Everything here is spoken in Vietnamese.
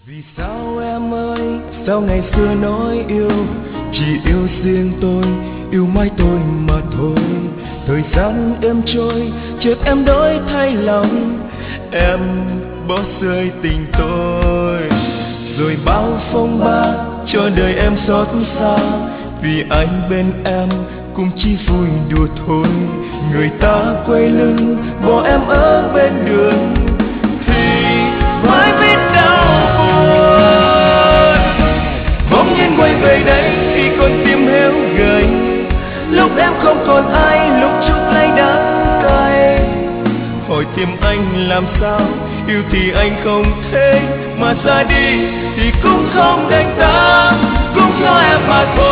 Vì sao em ơi, sao ngày xưa nói yêu chỉ yêu riêng tôi, yêu mãi tôi mà thôi. Thời gian êm trôi, chợt em đổi thay lòng, em bỏ rơi tình tôi. Rồi bao phong ba cho đời em xót xa, vì anh bên em cũng chỉ vui đùa thôi. Người ta quay lưng bỏ em ở bên đường thì mới biết đau buồn. Bỗng nhiên quay về đây khi con tim héo gầy, lúc em không còn ai, lúc chút lấy đắng cay. Hỏi tim anh làm sao, yêu thì anh không thế, mà ra đi thì cũng không đành ta, cũng cho em mà thôi.